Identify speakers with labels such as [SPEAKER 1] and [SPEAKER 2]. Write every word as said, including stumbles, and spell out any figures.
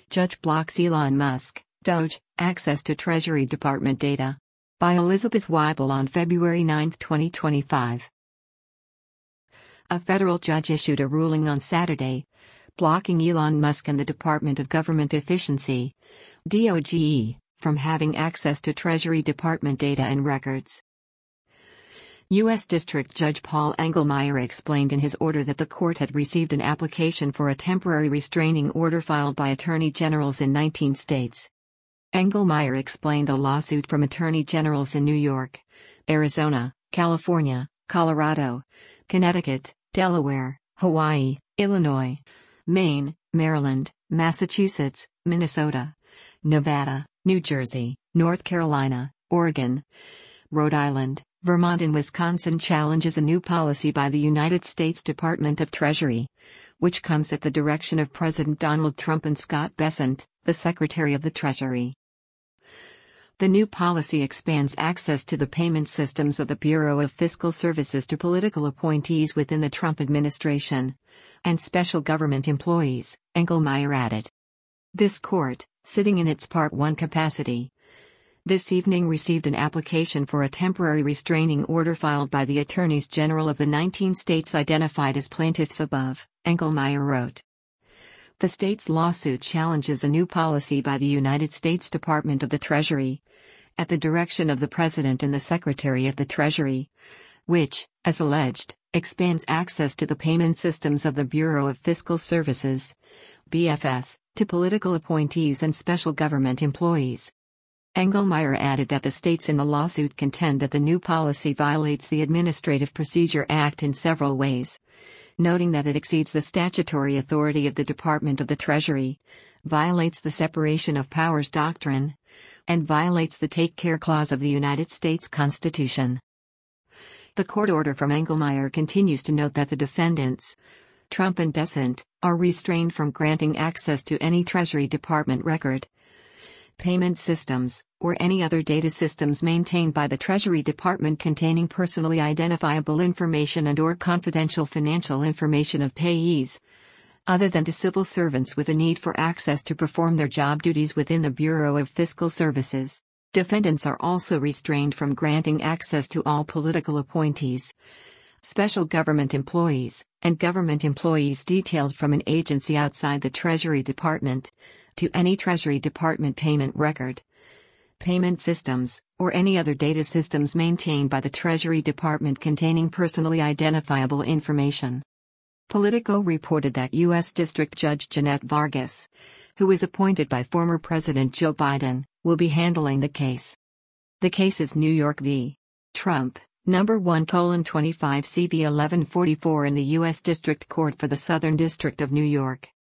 [SPEAKER 1] Judge blocks Elon Musk, Doge, access to Treasury Department data. By Elizabeth Weibel on February ninth, twenty twenty-five. A federal judge issued a ruling on Saturday, blocking Elon Musk and the Department of Government Efficiency, D O G E, from having access to Treasury Department data and records. U S District Judge Paul Engelmeyer explained in his order that the court had received an application for a temporary restraining order filed by attorney generals in nineteen states. Engelmeyer explained the lawsuit from attorney generals in New York, Arizona, California, Colorado, Connecticut, Delaware, Hawaii, Illinois, Maine, Maryland, Massachusetts, Minnesota, Nevada, New Jersey, North Carolina, Oregon, Rhode Island, Vermont and Wisconsin challenges a new policy by the United States Department of Treasury, which comes at the direction of President Donald Trump and Scott Bessent, the Secretary of the Treasury. The new policy expands access to the payment systems of the Bureau of Fiscal Services to political appointees within the Trump administration and special government employees, Engelmeyer added. This court, sitting in its Part one capacity, this evening received an application for a temporary restraining order filed by the attorneys general of the nineteen states identified as plaintiffs above, Engelmeyer wrote. The state's lawsuit challenges a new policy by the United States Department of the Treasury, at the direction of the President and the Secretary of the Treasury, which, as alleged, expands access to the payment systems of the Bureau of Fiscal Services, B F S, to political appointees and special government employees. Engelmeyer added that the states in the lawsuit contend that the new policy violates the Administrative Procedure Act in several ways, noting that it exceeds the statutory authority of the Department of the Treasury, violates the separation of powers doctrine, and violates the Take Care Clause of the United States Constitution. The court order from Engelmeyer continues to note that the defendants, Trump and Bessent, are restrained from granting access to any Treasury Department record, payment systems, or any other data systems maintained by the Treasury Department containing personally identifiable information and/or confidential financial information of payees, other than to civil servants with a need for access to perform their job duties within the Bureau of Fiscal Services. Defendants are also restrained from granting access to all political appointees, special government employees, and government employees detailed from an agency outside the Treasury Department, to any Treasury Department payment record, payment systems, or any other data systems maintained by the Treasury Department containing personally identifiable information. Politico reported that U S District Judge Jeanette Vargas, who was appointed by former President Joe Biden, will be handling the case. The case is New York v. Trump, number one colon twenty-five C B eleven forty-four in the U S District Court for the Southern District of New York.